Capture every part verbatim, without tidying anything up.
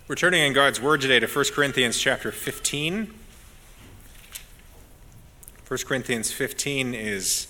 We're turning in God's Word today to First Corinthians chapter fifteen. First Corinthians fifteen is,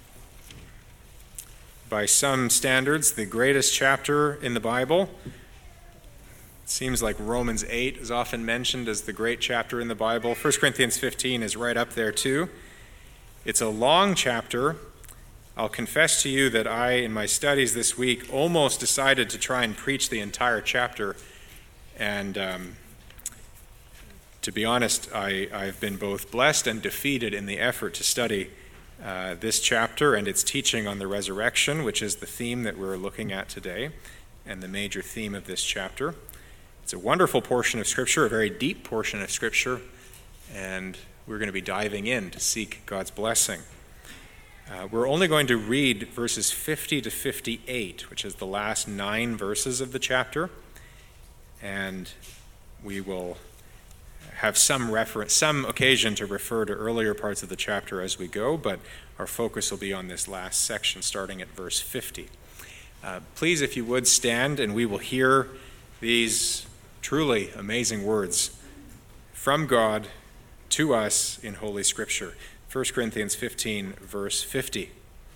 by some standards, the greatest chapter in the Bible. It seems like Romans eight is often mentioned as the great chapter in the Bible. First Corinthians fifteen is right up there too. It's a long chapter. I'll confess to you that I, in my studies this week, almost decided to try and preach the entire chapter. And um, to be honest, I, I've been both blessed and defeated in the effort to study uh, this chapter and its teaching on the resurrection, which is the theme that we're looking at today, and the major theme of this chapter. It's a wonderful portion of Scripture, a very deep portion of Scripture, and we're going to be diving in to seek God's blessing. Uh, we're only going to read verses fifty to fifty-eight, which is the last nine verses of the chapter. And we will have some reference, some occasion to refer to earlier parts of the chapter as we go, but our focus will be on this last section, starting at verse fifty. Uh, please, if you would, stand, and we will hear these truly amazing words from God to us in Holy Scripture. First Corinthians fifteen, verse fifty.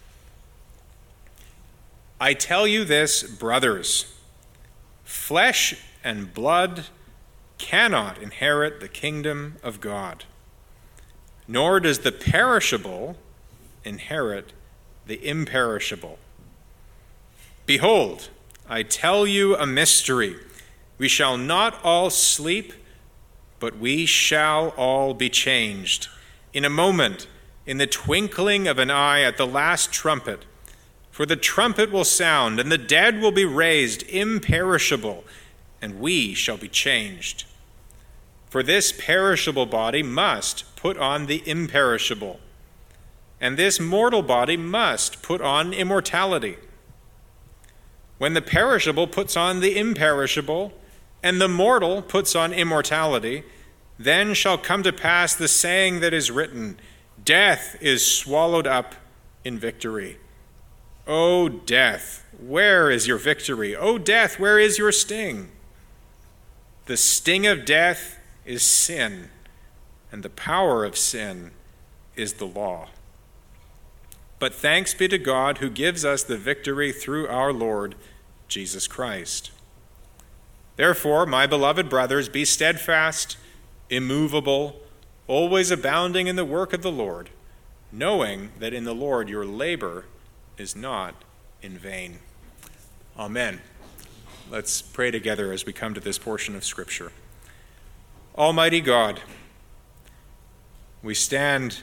I tell you this, brothers, flesh and blood cannot inherit the kingdom of God, nor does the perishable inherit the imperishable. Behold, I tell you a mystery. We shall not all sleep, but we shall all be changed. In a moment, in the twinkling of an eye, at the last trumpet. For the trumpet will sound, and the dead will be raised imperishable, and we shall be changed. For this perishable body must put on the imperishable, and this mortal body must put on immortality. When the perishable puts on the imperishable, and the mortal puts on immortality, then shall come to pass the saying that is written, Death is swallowed up in victory. O death, where is your victory? O death, where is your sting? The sting of death is sin, and the power of sin is the law. But thanks be to God who gives us the victory through our Lord Jesus Christ. Therefore, my beloved brothers, be steadfast, immovable, always abounding in the work of the Lord, knowing that in the Lord your labor is not in vain. Amen. Let's pray together as we come to this portion of Scripture. Almighty God, we stand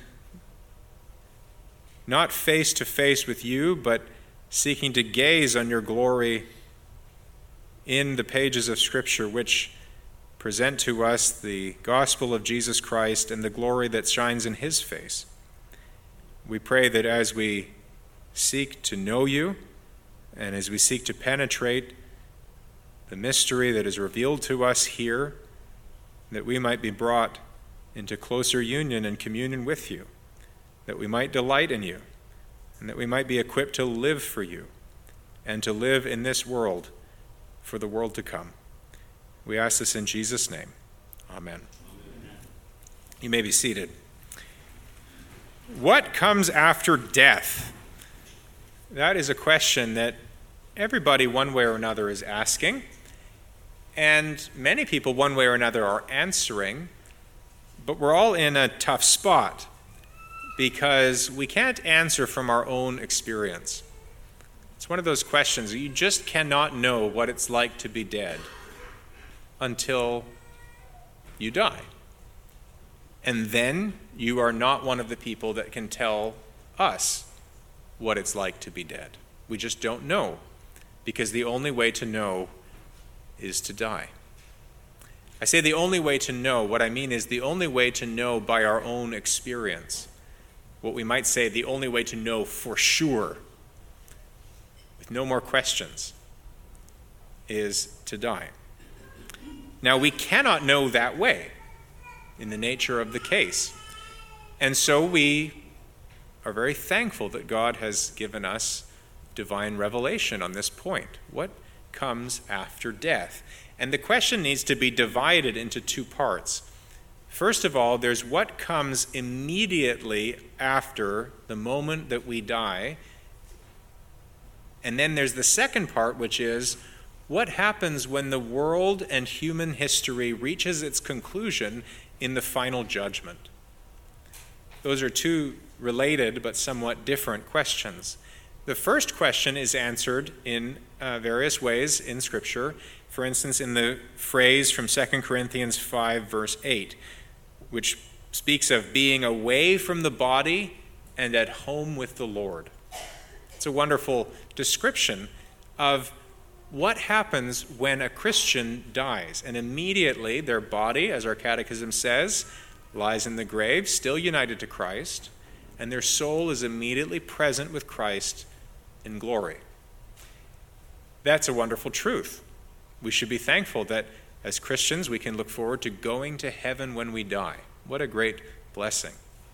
not face to face with you, but seeking to gaze on your glory in the pages of Scripture, which present to us the gospel of Jesus Christ and the glory that shines in his face. We pray that as we seek to know you, and as we seek to penetrate the mystery that is revealed to us here, that we might be brought into closer union and communion with you, that we might delight in you, and that we might be equipped to live for you and to live in this world for the world to come. We ask this in Jesus' name. Amen. Amen. You may be seated. What comes after death? That is a question that everybody one way or another is asking, and many people one way or another are answering, but we're all in a tough spot because we can't answer from our own experience. It's one of those questions that you just cannot know what it's like to be dead until you die. And then you are not one of the people that can tell us what it's like to be dead. We just don't know, because the only way to know is to die. I say the only way to know. What I mean is the only way to know by our own experience. What we might say, the only way to know for sure, with no more questions, is to die. Now, we cannot know that way in the nature of the case. And so we are very thankful that God has given us divine revelation on this point. What comes after death? And the question needs to be divided into two parts. First of all, there's what comes immediately after the moment that we die. And then there's the second part, which is what happens when the world and human history reaches its conclusion in the final judgment. Those are two related but somewhat different questions. The first question is answered in uh, various ways in Scripture. For instance, in the phrase from Second Corinthians five, verse eight, which speaks of being away from the body and at home with the Lord. It's a wonderful description of what happens when a Christian dies. And immediately their body, as our catechism says, lies in the grave, still united to Christ, and their soul is immediately present with Christ in glory. That's a wonderful truth. We should be thankful that as Christians we can look forward to going to heaven when we die. What a great blessing.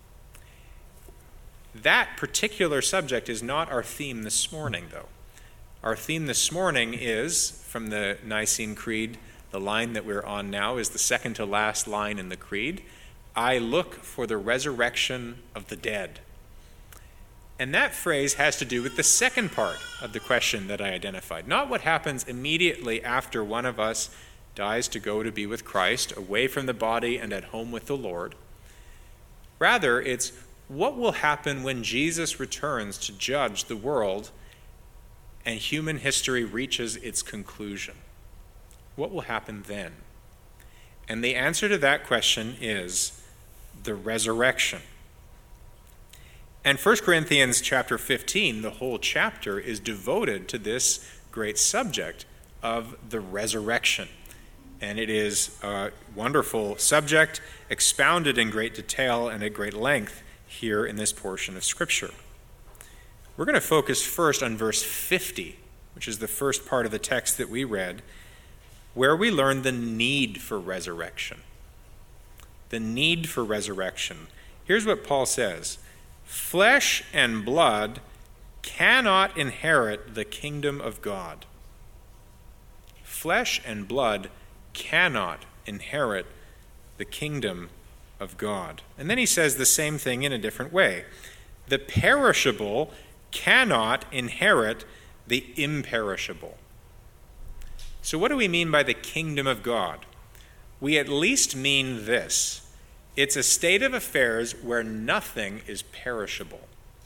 That particular subject is not our theme this morning, though. Our theme this morning is, from the Nicene Creed, the line that we're on now is the second to last line in the Creed, I look for the resurrection of the dead. And that phrase has to do with the second part of the question that I identified. Not what happens immediately after one of us dies to go to be with Christ, away from the body and at home with the Lord. Rather, it's what will happen when Jesus returns to judge the world and human history reaches its conclusion. What will happen then? And the answer to that question is the resurrection. And First Corinthians chapter fifteen, the whole chapter, is devoted to this great subject of the resurrection. And it is a wonderful subject, expounded in great detail and at great length here in this portion of Scripture. We're going to focus first on verse fifty, which is the first part of the text that we read, where we learn the need for resurrection. The need for resurrection. Here's what Paul says. Flesh and blood cannot inherit the kingdom of God. Flesh and blood cannot inherit the kingdom of God. And then he says the same thing in a different way. The perishable cannot inherit the imperishable. So what do we mean by the kingdom of God? We at least mean this. It's a state of affairs where nothing is perishable.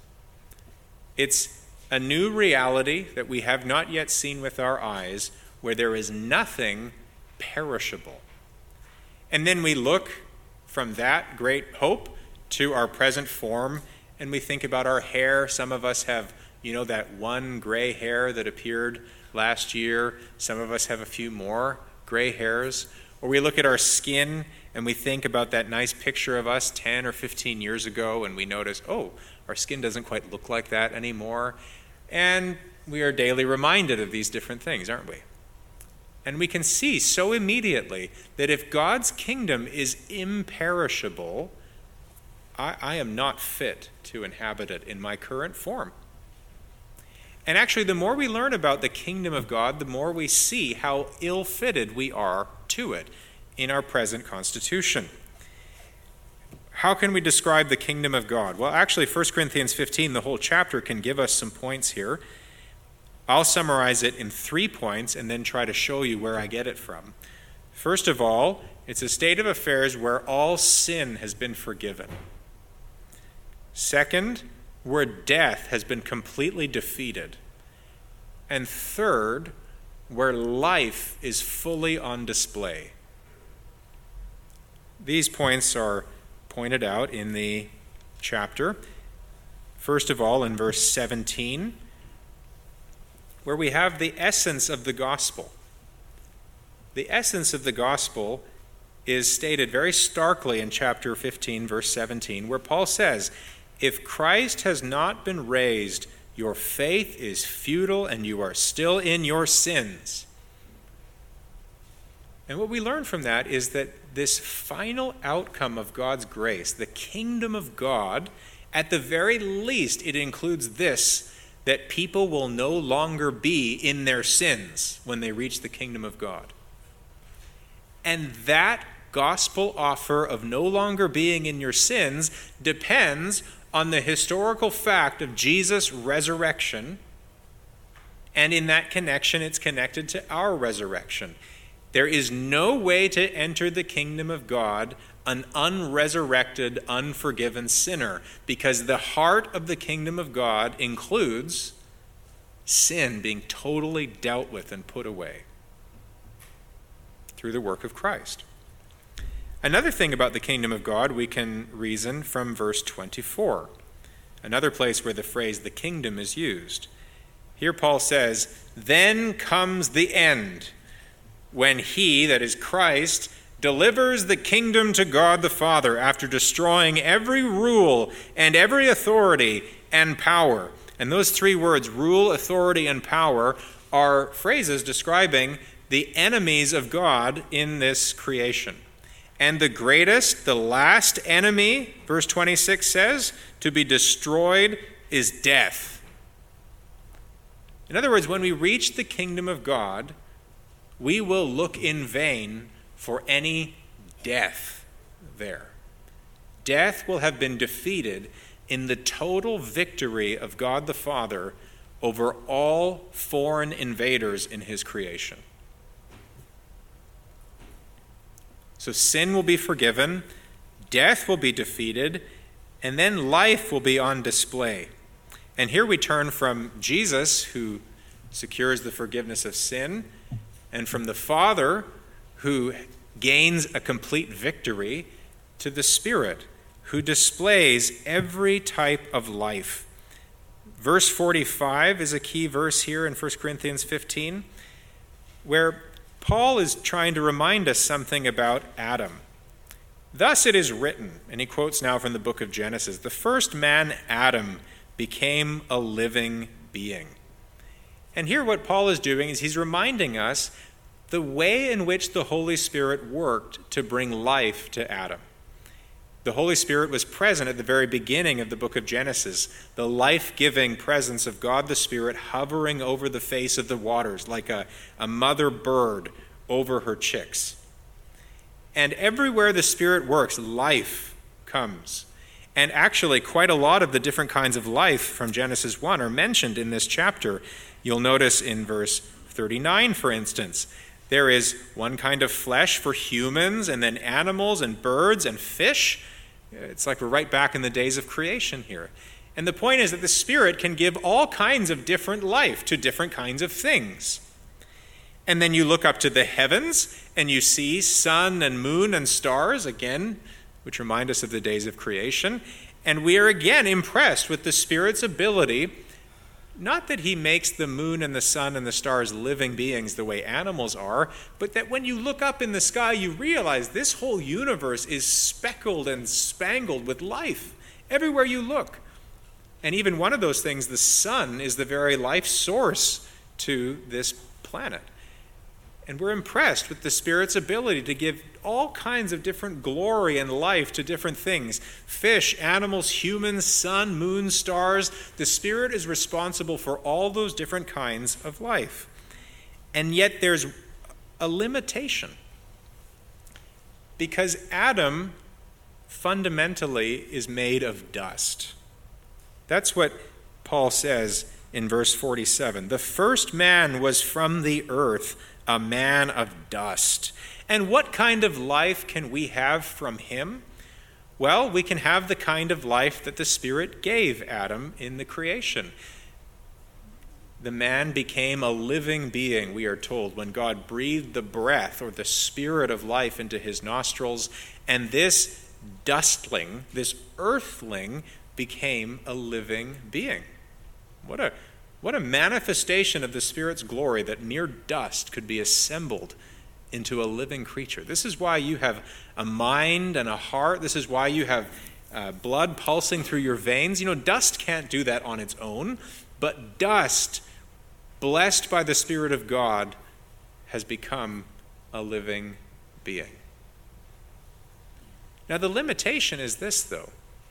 It's a new reality that we have not yet seen with our eyes, where there is nothing perishable. And then we look from that great hope to our present form, and we think about our hair. Some of us have, you know, that one gray hair that appeared last year. Some of us have a few more gray hairs. Or we look at our skin and we think about that nice picture of us ten or fifteen years ago, and we notice, oh, our skin doesn't quite look like that anymore. And we are daily reminded of these different things, aren't we? And we can see so immediately that if God's kingdom is imperishable, I, I am not fit to inhabit it in my current form. And actually, the more we learn about the kingdom of God, the more we see how ill-fitted we are to it in our present constitution. How can we describe the kingdom of God? Well, actually, First Corinthians fifteen, the whole chapter, can give us some points here. I'll summarize it in three points and then try to show you where I get it from. First of all, it's a state of affairs where all sin has been forgiven. Second, where death has been completely defeated. And third, where life is fully on display. These points are pointed out in the chapter. First of all, in verse seventeen, where we have the essence of the gospel. The essence of the gospel is stated very starkly in chapter fifteen, verse seventeen, where Paul says, if Christ has not been raised, your faith is futile and you are still in your sins. And what we learn from that is that this final outcome of God's grace, the kingdom of God, at the very least, it includes this, that people will no longer be in their sins when they reach the kingdom of God. And that gospel offer of no longer being in your sins depends on the historical fact of Jesus' resurrection. And in that connection, it's connected to our resurrection. There is no way to enter the kingdom of God an unresurrected, unforgiven sinner, because the heart of the kingdom of God includes sin being totally dealt with and put away through the work of Christ. Another thing about the kingdom of God we can reason from verse twenty-four, another place where the phrase the kingdom is used. Here Paul says, "Then comes the end, when he," that is Christ, "delivers the kingdom to God the Father after destroying every rule and every authority and power." And those three words, rule, authority, and power, are phrases describing the enemies of God in this creation. And the greatest, the last enemy, verse twenty-six says, to be destroyed is death. In other words, when we reach the kingdom of God, we will look in vain for any death there. Death will have been defeated in the total victory of God the Father over all foreign invaders in his creation. So sin will be forgiven, death will be defeated, and then life will be on display. And here we turn from Jesus, who secures the forgiveness of sin, and from the Father, who gains a complete victory, to the Spirit, who displays every type of life. Verse forty-five is a key verse here in First Corinthians fifteen, where Paul is trying to remind us something about Adam. "Thus it is written," and he quotes now from the book of Genesis, "the first man, Adam, became a living being." And here what Paul is doing is he's reminding us the way in which the Holy Spirit worked to bring life to Adam. The Holy Spirit was present at the very beginning of the book of Genesis, the life-giving presence of God the Spirit hovering over the face of the waters like a, a mother bird over her chicks. And everywhere the Spirit works, life comes. And actually, quite a lot of the different kinds of life from Genesis one are mentioned in this chapter. You'll notice in verse thirty-nine, for instance, there is one kind of flesh for humans, and then animals and birds and fish. It's like we're right back in the days of creation here. And the point is that the Spirit can give all kinds of different life to different kinds of things. And then you look up to the heavens, and you see sun and moon and stars, again, which remind us of the days of creation. And we are again impressed with the Spirit's ability, not that he makes the moon and the sun and the stars living beings the way animals are, but that when you look up in the sky, you realize this whole universe is speckled and spangled with life everywhere you look. And even one of those things, the sun, is the very life source to this planet. And we're impressed with the Spirit's ability to give all kinds of different glory and life to different things. Fish, animals, humans, sun, moon, stars. The Spirit is responsible for all those different kinds of life. And yet there's a limitation. Because Adam fundamentally is made of dust. That's what Paul says in verse forty-seven. "The first man was from the earth, a man of dust." And what kind of life can we have from him? Well, we can have the kind of life that the Spirit gave Adam in the creation. The man became a living being, we are told, when God breathed the breath or the spirit of life into his nostrils, and this dustling, this earthling, became a living being. What a What a manifestation of the Spirit's glory that mere dust could be assembled into a living creature. This is why you have a mind and a heart. This is why you have uh, blood pulsing through your veins. You know, dust can't do that on its own, but dust, blessed by the Spirit of God, has become a living being. Now, the limitation is this, though.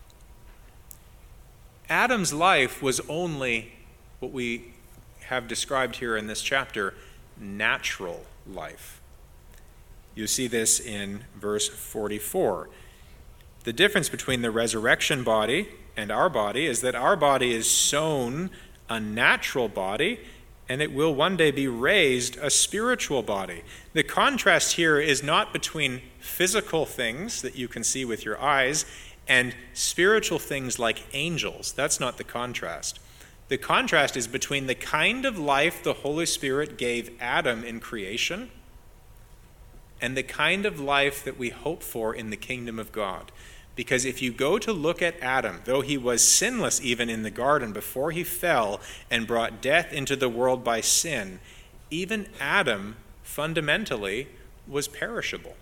Adam's life was only what we have described here in this chapter, natural life. You see this in verse forty-four. The difference between the resurrection body and our body is that our body is sown a natural body, and it will one day be raised a spiritual body. The contrast here is not between physical things that you can see with your eyes and spiritual things like angels. That's not the contrast. The contrast is between the kind of life the Holy Spirit gave Adam in creation and the kind of life that we hope for in the kingdom of God. Because if you go to look at Adam, though he was sinless even in the garden before he fell and brought death into the world by sin, even Adam fundamentally was perishable.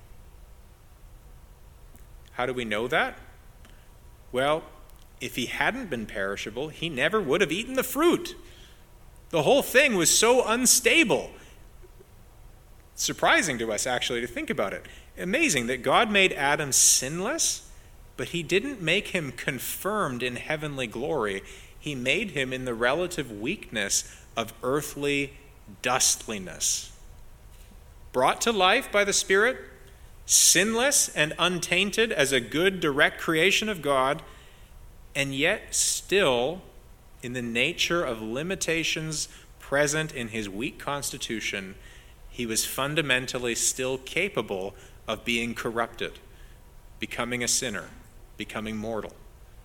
How do we know that? Well, if he hadn't been perishable, he never would have eaten the fruit. The whole thing was so unstable. Surprising to us, actually, to think about it. Amazing that God made Adam sinless, but he didn't make him confirmed in heavenly glory. He made him in the relative weakness of earthly dustliness. Brought to life by the Spirit, sinless and untainted as a good, direct creation of God, and yet still in the nature of limitations present in his weak constitution, he was fundamentally still capable of being corrupted, becoming a sinner, becoming mortal.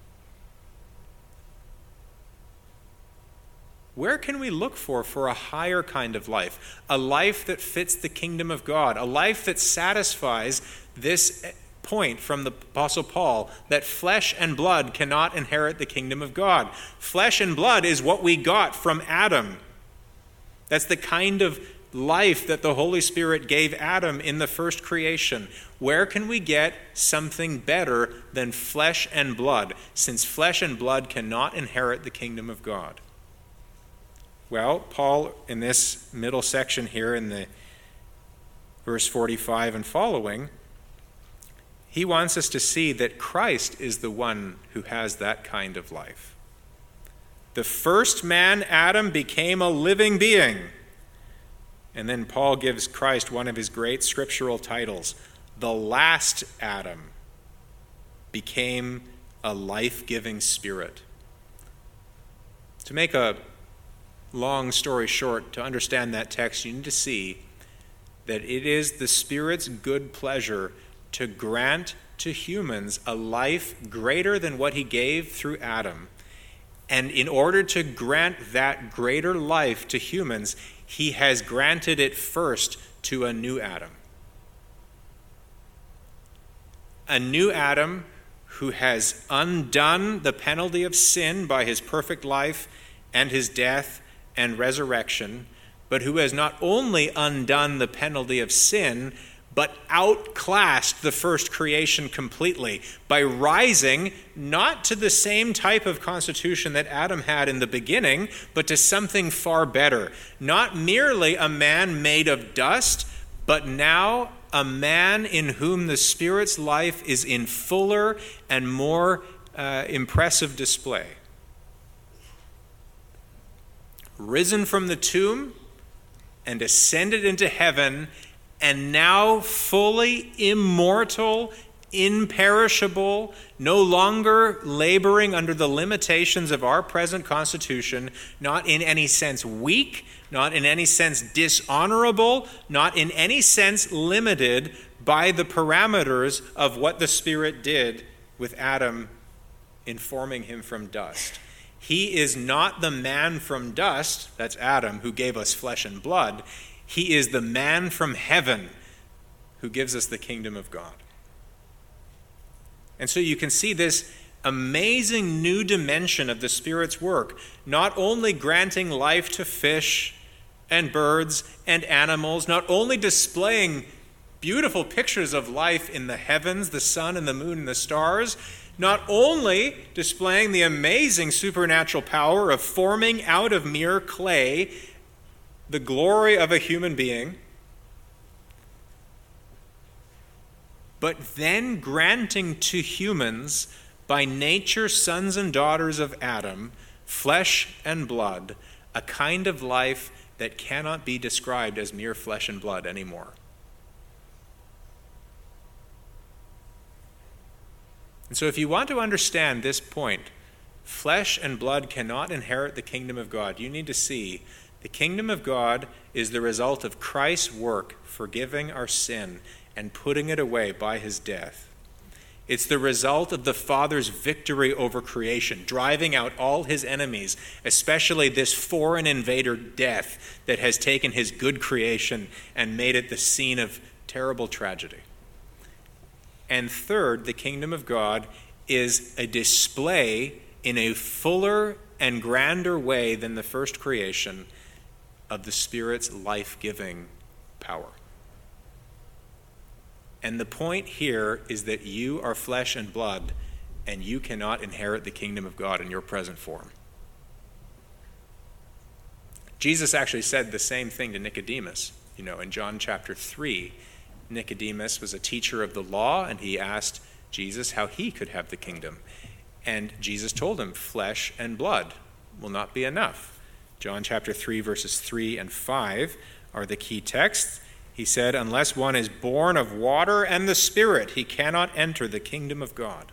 Where can we look for for a higher kind of life? A life that fits the kingdom of God, a life that satisfies this point from the Apostle Paul, that flesh and blood cannot inherit the kingdom of God. Flesh and blood is what we got from Adam. That's the kind of life that the Holy Spirit gave Adam in the first creation. Where can we get something better than flesh and blood, since flesh and blood cannot inherit the kingdom of God? Well, Paul, in this middle section here in the verse forty-five and following, he wants us to see that Christ is the one who has that kind of life. The first man, Adam, became a living being. And then Paul gives Christ one of his great scriptural titles. The last Adam became a life-giving spirit. To make a long story short, to understand that text, you need to see that it is the Spirit's good pleasure to grant to humans a life greater than what he gave through Adam. And in order to grant that greater life to humans, he has granted it first to a new Adam. A new Adam who has undone the penalty of sin by his perfect life and his death and resurrection, but who has not only undone the penalty of sin, but outclassed the first creation completely by rising not to the same type of constitution that Adam had in the beginning, but to something far better. Not merely a man made of dust, but now a man in whom the Spirit's life is in fuller and more uh, impressive display. Risen from the tomb and ascended into heaven, and now fully immortal, imperishable, no longer laboring under the limitations of our present constitution, not in any sense weak, not in any sense dishonorable, not in any sense limited by the parameters of what the Spirit did with Adam in forming him from dust. He is not the man from dust, that's Adam, who gave us flesh and blood. He is the man from heaven who gives us the kingdom of God. And so you can see this amazing new dimension of the Spirit's work, not only granting life to fish and birds and animals, not only displaying beautiful pictures of life in the heavens, the sun and the moon and the stars, not only displaying the amazing supernatural power of forming out of mere clay the glory of a human being, but then granting to humans, by nature sons and daughters of Adam, flesh and blood, a kind of life that cannot be described as mere flesh and blood anymore. And so if you want to understand this point, flesh and blood cannot inherit the kingdom of God, you need to see the kingdom of God is the result of Christ's work forgiving our sin and putting it away by his death. It's the result of the Father's victory over creation, driving out all his enemies, especially this foreign invader, death, that has taken his good creation and made it the scene of terrible tragedy. And third, the kingdom of God is a display in a fuller and grander way than the first creation of the Spirit's life-giving power. And the point here is that you are flesh and blood, and you cannot inherit the kingdom of God in your present form. Jesus actually said the same thing to Nicodemus. You know, in John chapter three, Nicodemus was a teacher of the law, and he asked Jesus how he could have the kingdom. And Jesus told him, flesh and blood will not be enough. John chapter three, verses three and five are the key texts. He said, unless one is born of water and the Spirit, he cannot enter the kingdom of God.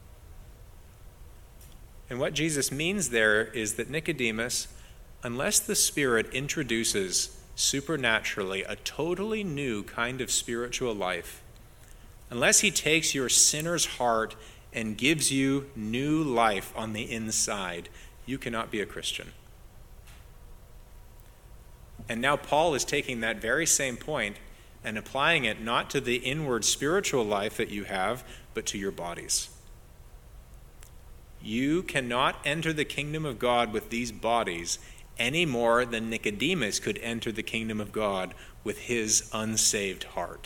And what Jesus means there is that Nicodemus, unless the Spirit introduces supernaturally a totally new kind of spiritual life, unless he takes your sinner's heart and gives you new life on the inside, you cannot be a Christian. And now Paul is taking that very same point and applying it not to the inward spiritual life that you have, but to your bodies. You cannot enter the kingdom of God with these bodies any more than Nicodemus could enter the kingdom of God with his unsaved heart.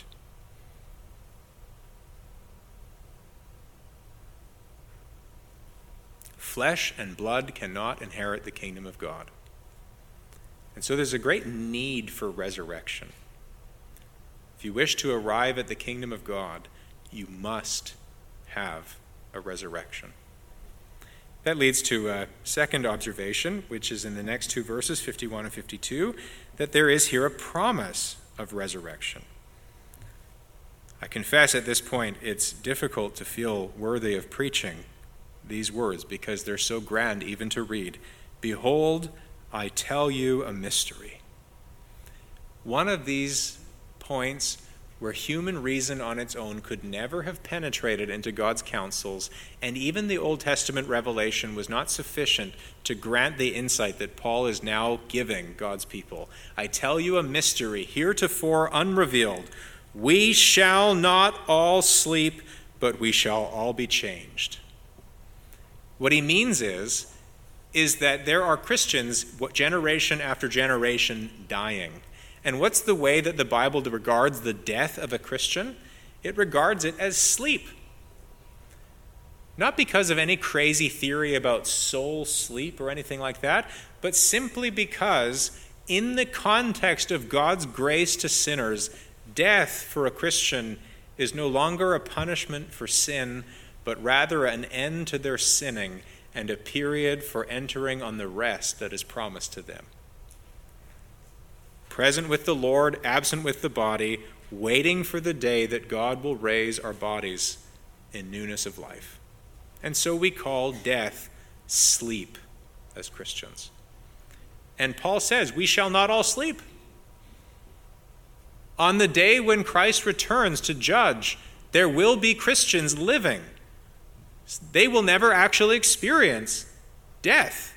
Flesh and blood cannot inherit the kingdom of God. And so there's a great need for resurrection. If you wish to arrive at the kingdom of God, you must have a resurrection. That leads to a second observation, which is in the next two verses, fifty-one and fifty-two, that there is here a promise of resurrection. I confess at this point it's difficult to feel worthy of preaching these words because they're so grand even to read. Behold, I tell you a mystery. One of these points where human reason on its own could never have penetrated into God's counsels, and even the Old Testament revelation was not sufficient to grant the insight that Paul is now giving God's people. I tell you a mystery, heretofore unrevealed. We shall not all sleep, but we shall all be changed. What he means is, is that there are Christians, generation after generation, dying. And what's the way that the Bible regards the death of a Christian? It regards it as sleep. Not because of any crazy theory about soul sleep or anything like that, but simply because in the context of God's grace to sinners, death for a Christian is no longer a punishment for sin, but rather an end to their sinning and a period for entering on the rest that is promised to them. Present with the Lord, absent with the body, waiting for the day that God will raise our bodies in newness of life. And so we call death sleep as Christians. And Paul says, we shall not all sleep. On the day when Christ returns to judge, there will be Christians living. They will never actually experience death.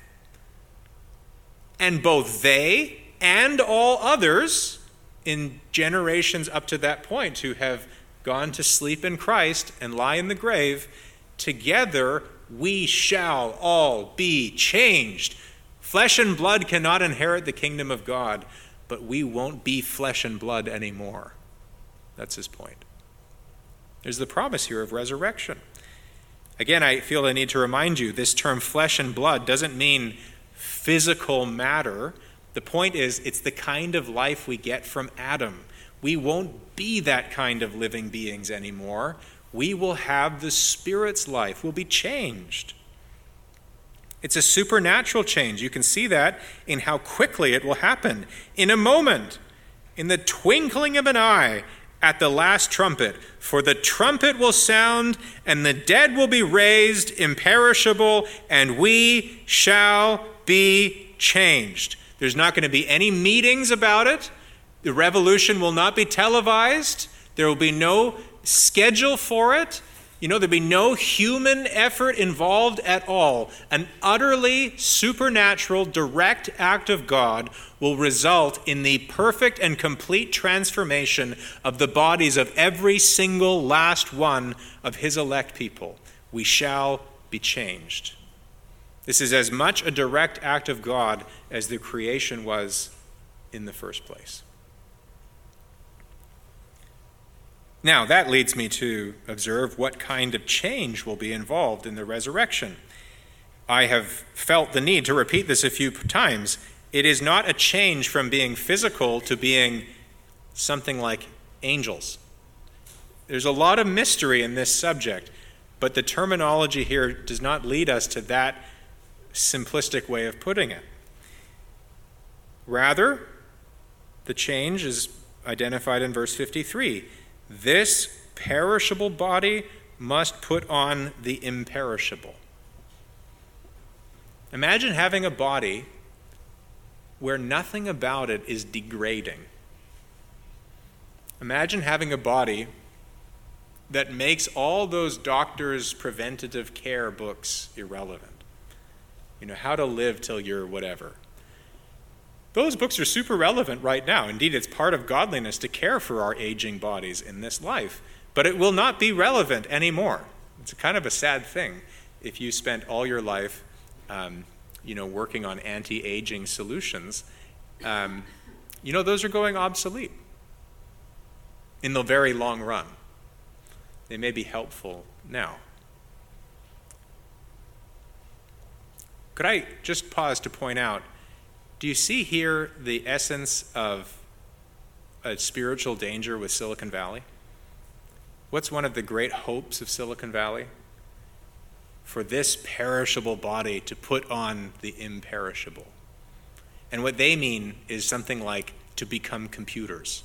And both they and all others in generations up to that point who have gone to sleep in Christ and lie in the grave, together we shall all be changed. Flesh and blood cannot inherit the kingdom of God, but we won't be flesh and blood anymore. That's his point. There's the promise here of resurrection. Again, I feel I need to remind you, this term flesh and blood doesn't mean physical matter. The point is, it's the kind of life we get from Adam. We won't be that kind of living beings anymore. We will have the Spirit's life. We'll be changed. It's a supernatural change. You can see that in how quickly it will happen. In a moment, in the twinkling of an eye, at the last trumpet, for the trumpet will sound, and the dead will be raised imperishable, and we shall be changed. There's not going to be any meetings about it. The revolution will not be televised. There will be no schedule for it. You know, there'll be no human effort involved at all. An utterly supernatural, direct act of God will result in the perfect and complete transformation of the bodies of every single last one of his elect people. We shall be changed. This is as much a direct act of God as the creation was in the first place. Now, that leads me to observe what kind of change will be involved in the resurrection. I have felt the need to repeat this a few times. It is not a change from being physical to being something like angels. There's a lot of mystery in this subject, but the terminology here does not lead us to that simplistic way of putting it. Rather, the change is identified in verse fifty-three. This perishable body must put on the imperishable. Imagine having a body where nothing about it is degrading. Imagine having a body that makes all those doctors' preventative care books irrelevant. You know, how to live till you're whatever. Those books are super relevant right now. Indeed, it's part of godliness to care for our aging bodies in this life. But it will not be relevant anymore. It's kind of a sad thing if you spent all your life, um, you know, working on anti-aging solutions. Um, you know, those are going obsolete in the very long run. They may be helpful now. Could I just pause to point out, do you see here the essence of a spiritual danger with Silicon Valley? What's one of the great hopes of Silicon Valley? For this perishable body to put on the imperishable. And what they mean is something like to become computers.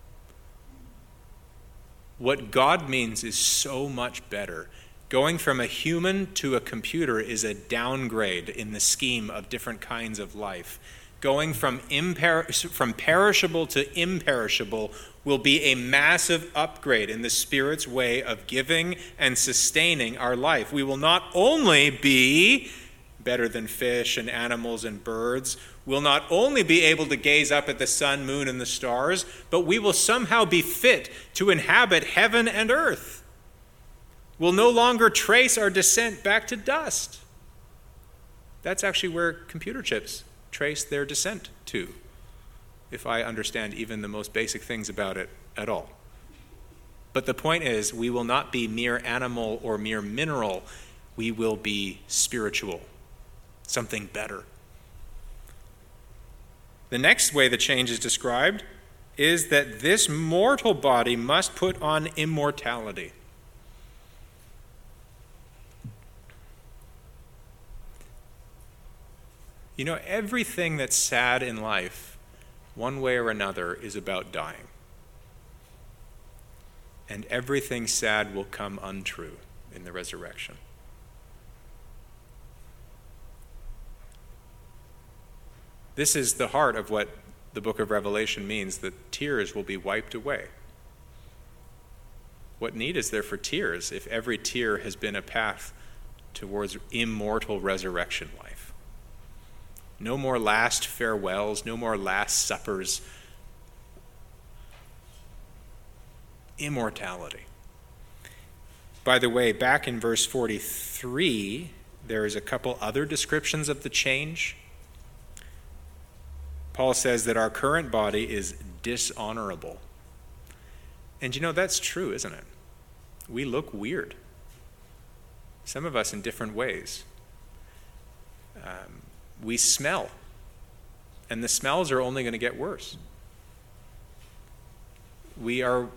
What God means is so much better. Going from a human to a computer is a downgrade in the scheme of different kinds of life. Going from imper- from perishable to imperishable will be a massive upgrade in the Spirit's way of giving and sustaining our life. We will not only be better than fish and animals and birds, we'll not only be able to gaze up at the sun, moon, and the stars, but we will somehow be fit to inhabit heaven and earth. We'll no longer trace our descent back to dust. That's actually where computer chips trace their descent to, if I understand even the most basic things about it at all. But the point is, we will not be mere animal or mere mineral. We will be spiritual, something better. The next way the change is described is that this mortal body must put on immortality. You know, everything that's sad in life, one way or another, is about dying. And everything sad will come untrue in the resurrection. This is the heart of what the book of Revelation means, that tears will be wiped away. What need is there for tears if every tear has been a path towards immortal resurrection life? No more last farewells, no more last suppers. Immortality. By the way, back in verse forty-three, there is a couple other descriptions of the change. Paul says that our current body is dishonorable. And you know, that's true, isn't it? We look weird. Some of us in different ways. Um, we smell. And the smells are only going to get worse. We are,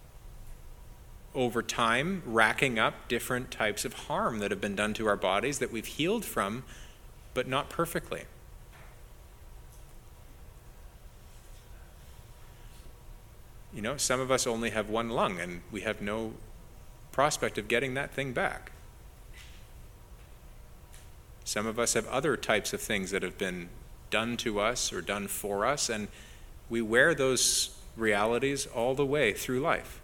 over time, racking up different types of harm that have been done to our bodies that we've healed from, but not perfectly. You know, some of us only have one lung and we have no prospect of getting that thing back. Some of us have other types of things that have been done to us or done for us, and we wear those realities all the way through life.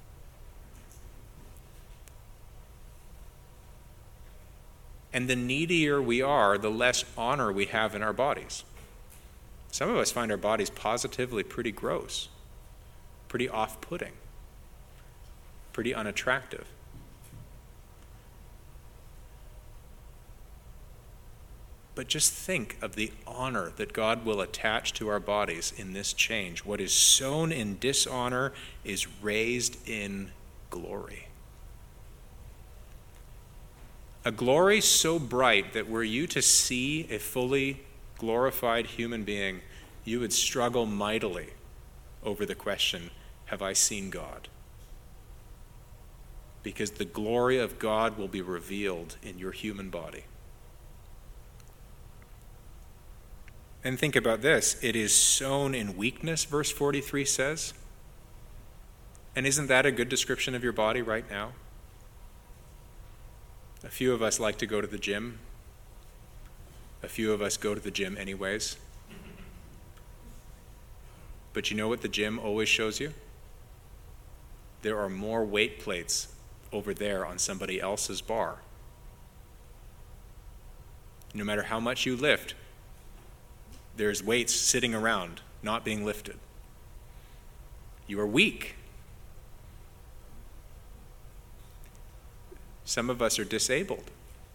And the needier we are, the less honor we have in our bodies. Some of us find our bodies positively pretty gross, pretty off-putting, pretty unattractive. But just think of the honor that God will attach to our bodies in this change. What is sown in dishonor is raised in glory. A glory so bright that were you to see a fully glorified human being, you would struggle mightily over the question, have I seen God? Because the glory of God will be revealed in your human body. And think about this. It is sown in weakness, verse forty-three says. And isn't that a good description of your body right now? A few of us like to go to the gym. A few of us go to the gym anyways. But you know what the gym always shows you? There are more weight plates over there on somebody else's bar. No matter how much you lift, there's weights sitting around, not being lifted. You are weak. Some of us are disabled.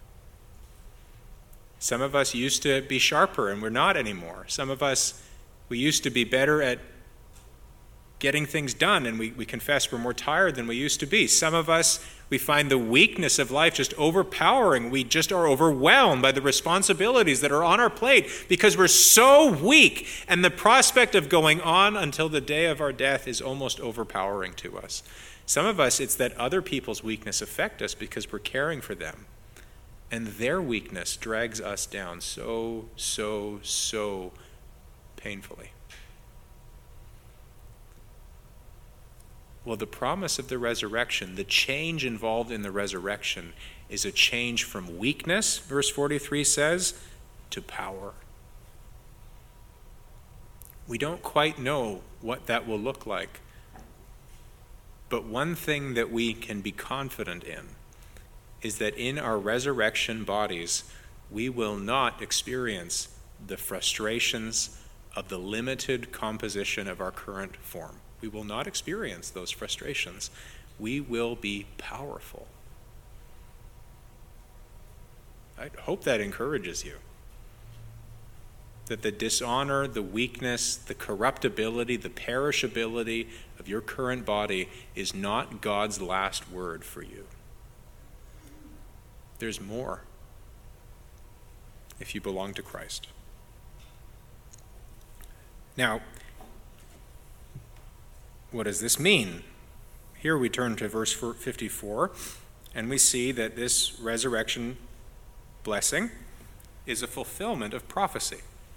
Some of us used to be sharper and we're not anymore. Some of us, we used to be better at getting things done, and we, we confess we're more tired than we used to be. Some of us, we find the weakness of life just overpowering. We just are overwhelmed by the responsibilities that are on our plate because we're so weak, and the prospect of going on until the day of our death is almost overpowering to us. Some of us, it's that other people's weakness affect us because we're caring for them, and their weakness drags us down so, so, so painfully. Well, the promise of the resurrection, the change involved in the resurrection, is a change from weakness, verse forty-three says, to power. We don't quite know what that will look like. But one thing that we can be confident in is that in our resurrection bodies, we will not experience the frustrations of the limited composition of our current form. We will not experience those frustrations. We will be powerful. I hope that encourages you. That the dishonor, the weakness, the corruptibility, the perishability of your current body is not God's last word for you. There's more if you belong to Christ. Now, what does this mean? Here we turn to verse fifty-four, and we see that this resurrection blessing is a fulfillment of prophecy.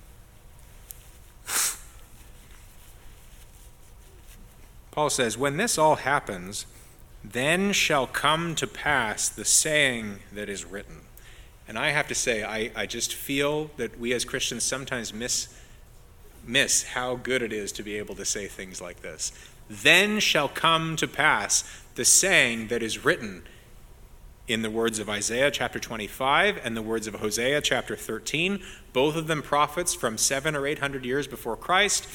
Paul says, when this all happens, then shall come to pass the saying that is written. And I have to say, I, I just feel that we as Christians sometimes miss, miss how good it is to be able to say things like this. Then shall come to pass the saying that is written, in the words of Isaiah chapter twenty-five and the words of Hosea chapter thirteen, both of them prophets from seven or eight hundred years before Christ.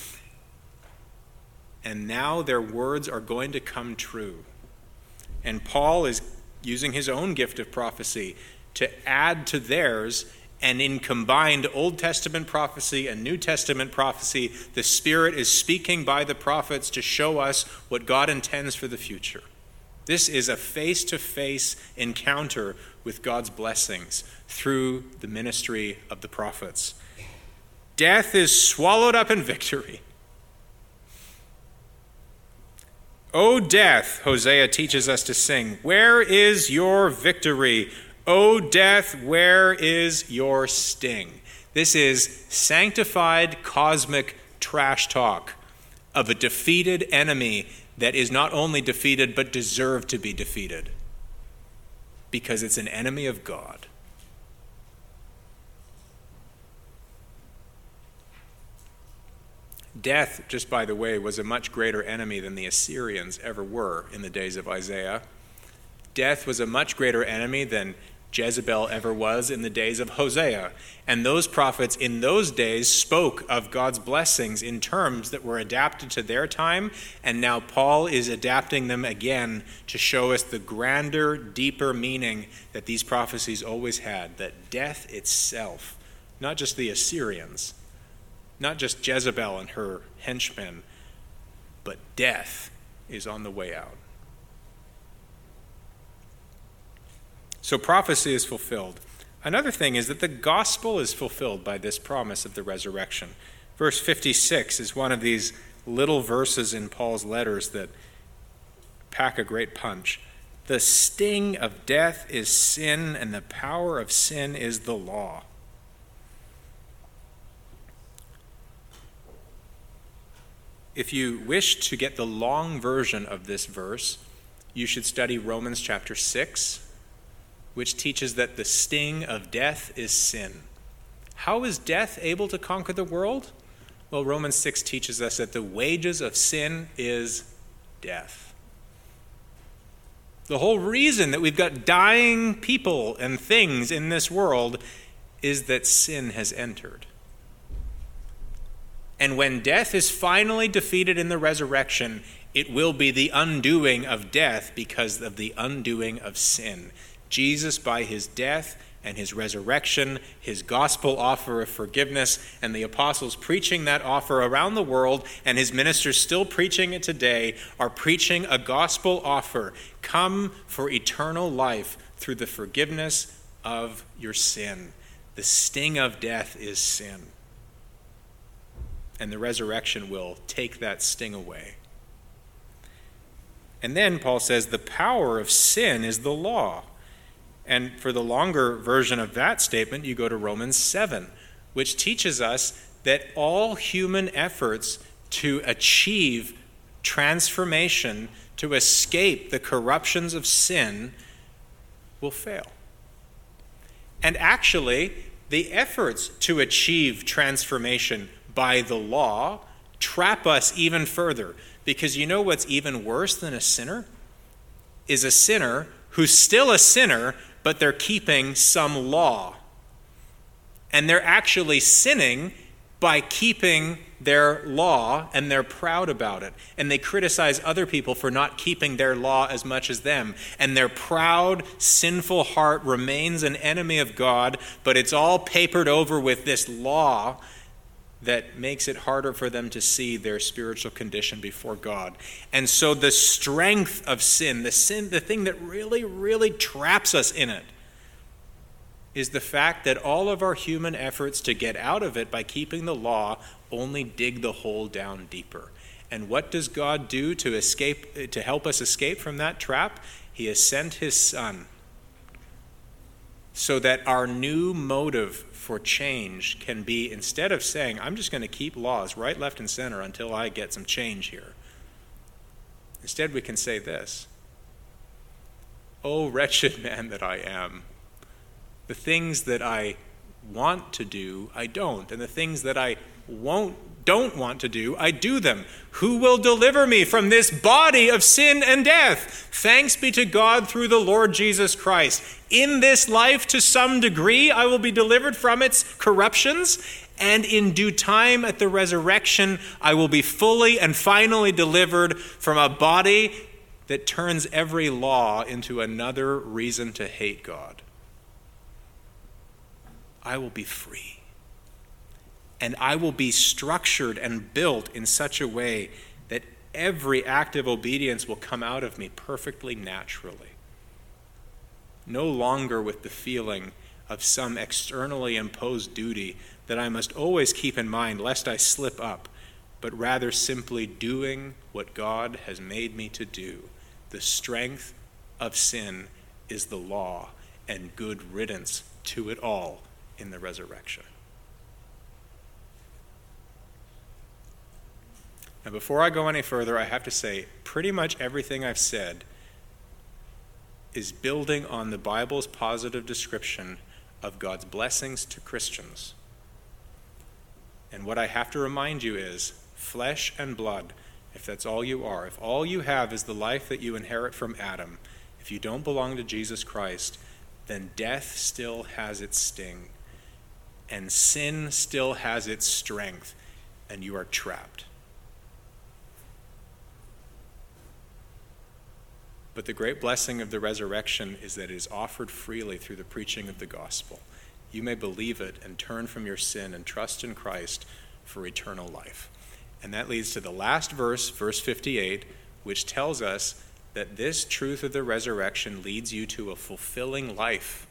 And now their words are going to come true. And Paul is using his own gift of prophecy to add to theirs, and in combined Old Testament prophecy and New Testament prophecy, the Spirit is speaking by the prophets to show us what God intends for the future. This is a face-to-face encounter with God's blessings through the ministry of the prophets. Death is swallowed up in victory. O death, Hosea teaches us to sing, where is your victory? O death, where is your sting? This is sanctified cosmic trash talk of a defeated enemy that is not only defeated but deserved to be defeated because it's an enemy of God. Death, just by the way, was a much greater enemy than the Assyrians ever were in the days of Isaiah. Death was a much greater enemy than Jezebel ever was in the days of Hosea. And those prophets in those days spoke of God's blessings in terms that were adapted to their time, and now Paul is adapting them again to show us the grander, deeper meaning that these prophecies always had, that death itself, not just the Assyrians, not just Jezebel and her henchmen, but death is on the way out. So prophecy is fulfilled. Another thing is that the gospel is fulfilled by this promise of the resurrection. Verse fifty-six is one of these little verses in Paul's letters that pack a great punch. The sting of death is sin, and the power of sin is the law. If you wish to get the long version of this verse, you should study Romans chapter six, which teaches that the sting of death is sin. How is death able to conquer the world? Well, Romans six teaches us that the wages of sin is death. The whole reason that we've got dying people and things in this world is that sin has entered. And when death is finally defeated in the resurrection, it will be the undoing of death because of the undoing of sin. Jesus, by his death and his resurrection, his gospel offer of forgiveness, and the apostles preaching that offer around the world, and his ministers still preaching it today, are preaching a gospel offer. Come for eternal life through the forgiveness of your sin. The sting of death is sin. And the resurrection will take that sting away. And then Paul says the power of sin is the law. And for the longer version of that statement, you go to Romans seven, which teaches us that all human efforts to achieve transformation, to escape the corruptions of sin, will fail. And actually, the efforts to achieve transformation by the law trap us even further. Because you know what's even worse than a sinner? Is a sinner who's still a sinner, but they're keeping some law. And they're actually sinning by keeping their law, and they're proud about it. And they criticize other people for not keeping their law as much as them. And their proud, sinful heart remains an enemy of God, but it's all papered over with this law that makes it harder for them to see their spiritual condition before God. And so the strength of sin, the sin, the thing that really, really traps us in it, is the fact that all of our human efforts to get out of it by keeping the law only dig the hole down deeper. And what does God do to escape, to help us escape from that trap? He has sent his Son, so that our new motive for change can be, instead of saying, I'm just going to keep laws right, left, and center until I get some change here. Instead, we can say this: oh, wretched man that I am. The things that I want to do, I don't. And the things that I won't, don't want to do, I do them. Who will deliver me from this body of sin and death? Thanks be to God through the Lord Jesus Christ. In this life, to some degree, I will be delivered from its corruptions, and in due time at the resurrection, I will be fully and finally delivered from a body that turns every law into another reason to hate God. I will be free. And I will be structured and built in such a way that every act of obedience will come out of me perfectly naturally. No longer with the feeling of some externally imposed duty that I must always keep in mind lest I slip up, but rather simply doing what God has made me to do. The strength of sin is the law, and good riddance to it all in the resurrection. Now, before I go any further, I have to say pretty much everything I've said is building on the Bible's positive description of God's blessings to Christians. And what I have to remind you is flesh and blood, if that's all you are, if all you have is the life that you inherit from Adam, if you don't belong to Jesus Christ, then death still has its sting, and sin still has its strength, and you are trapped. But the great blessing of the resurrection is that it is offered freely through the preaching of the gospel. You may believe it and turn from your sin and trust in Christ for eternal life. And that leads to the last verse, verse fifty-eight, which tells us that this truth of the resurrection leads you to a fulfilling life.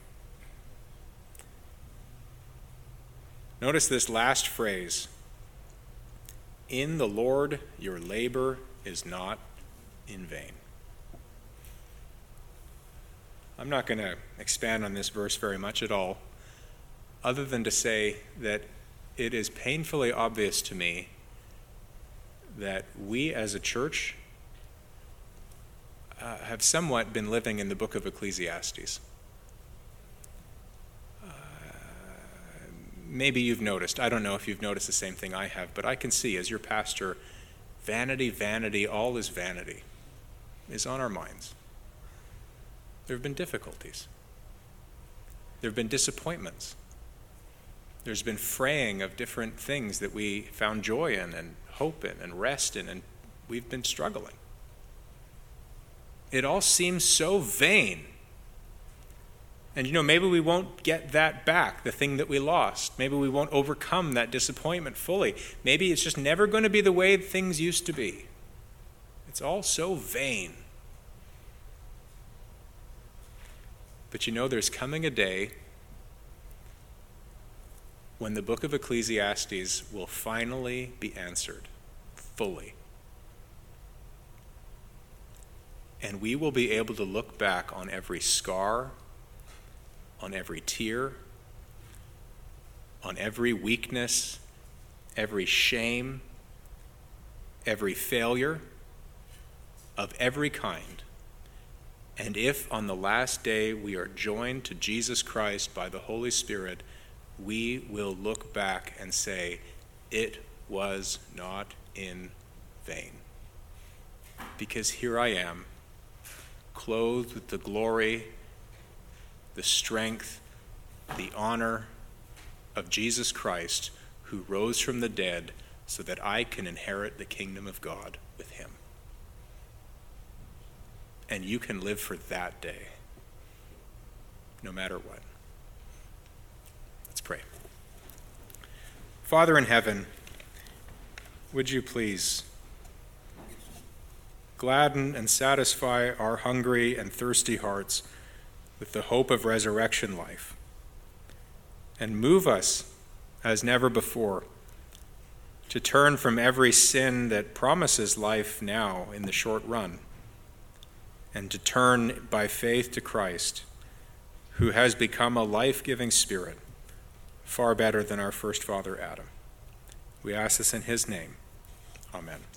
Notice this last phrase, "In the Lord your labor is not in vain." I'm not going to expand on this verse very much at all, other than to say that it is painfully obvious to me that we as a church uh, have somewhat been living in the book of Ecclesiastes. Uh, maybe you've noticed, I don't know if you've noticed the same thing I have, but I can see as your pastor, vanity, vanity, all is vanity is on our minds. There have been difficulties. There have been disappointments. There's been fraying of different things that we found joy in and hope in and rest in, and we've been struggling. It all seems so vain. And you know, maybe we won't get that back, the thing that we lost. Maybe we won't overcome that disappointment fully. Maybe it's just never going to be the way things used to be. It's all so vain. But you know, there's coming a day when the book of Ecclesiastes will finally be answered fully. And we will be able to look back on every scar, on every tear, on every weakness, every shame, every failure of every kind. And if on the last day we are joined to Jesus Christ by the Holy Spirit, we will look back and say, it was not in vain. Because here I am, clothed with the glory, the strength, the honor of Jesus Christ, who rose from the dead so that I can inherit the kingdom of God with him. And you can live for that day, no matter what. Let's pray. Father in heaven, would you please gladden and satisfy our hungry and thirsty hearts with the hope of resurrection life, and move us as never before to turn from every sin that promises life now in the short run, and to turn by faith to Christ, who has become a life-giving spirit, far better than our first father Adam. We ask this in his name. Amen.